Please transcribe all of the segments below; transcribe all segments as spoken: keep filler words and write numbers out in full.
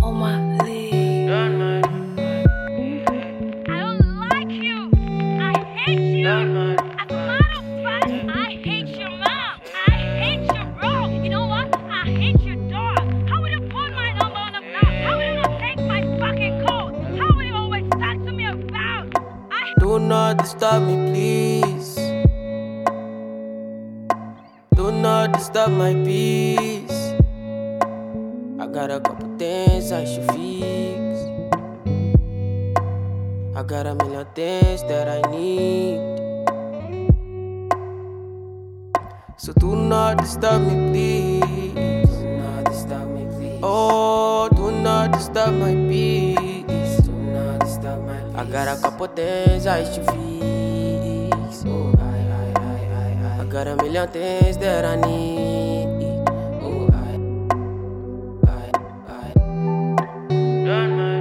on my league. I don't like you. I hate you. As a matter of fact, I hate your mom. I hate your bro. You know what? I hate your dog. How would you put my number on the block? How would you not take my fucking code? How would you always talk to me about? I Do not disturb me, please. Do not disturb my peace. I got a couple things I should fix. I got a million things that I need. So do not disturb me, please. Do not disturb me, please. Oh, do not disturb my peace. Do not disturb my peace. I got a couple things I should fix. Oh, I, I, I, I, I. I got a million things that I need. Oh, I, I, I. Don't mind.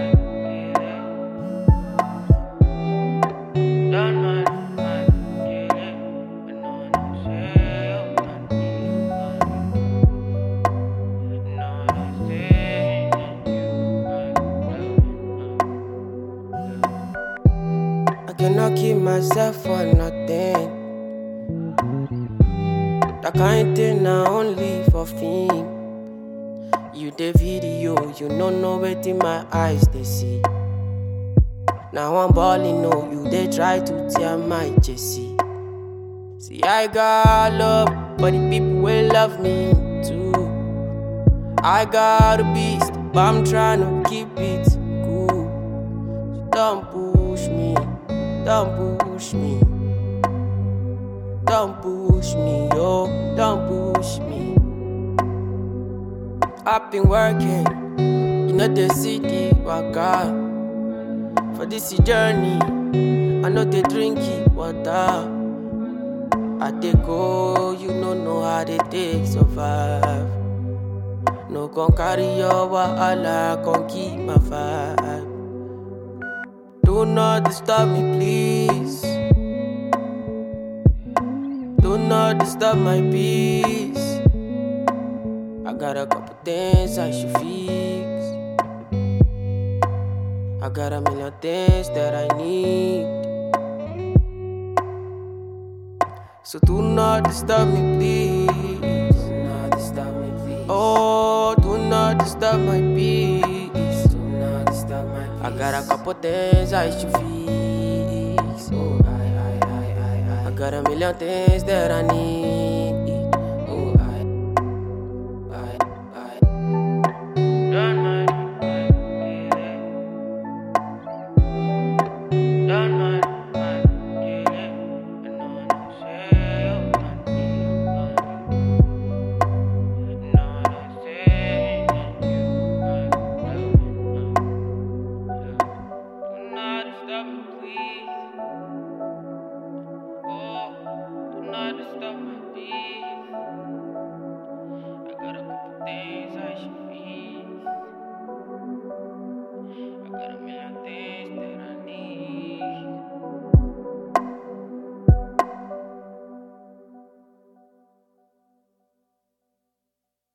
Don't mind. I cannot keep myself for nothing. That kind thing I only for fame. You the video, you don't know what in my eyes they see. Now I'm balling, no, you they try to tear my Jesse. See, I got love, but the people will love me too. I got a beast, but I'm trying to keep it cool. So don't push me, don't push me. Don't push me, yo, don't push me. I've been working, you know the city, waka. For this journey, I know they drink it, water. I take go, you don't know how they take survive. No gon' carry your wahala, gon' keep my vibe. Do not disturb me, please. Do not disturb my peace. I got a couple things I should fix. I got a million things that I need. So do not disturb me, please. Do not disturb me, please. Oh, do not disturb my peace. Do not disturb my peace. I got a couple things I should fix. Oh, I, I, I, I, I. I got a million things that I need.